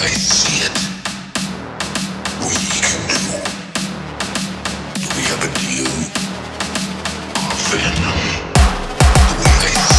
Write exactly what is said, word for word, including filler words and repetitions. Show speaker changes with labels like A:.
A: I see it, we can do. Do we have a deal? Or venom? The way I see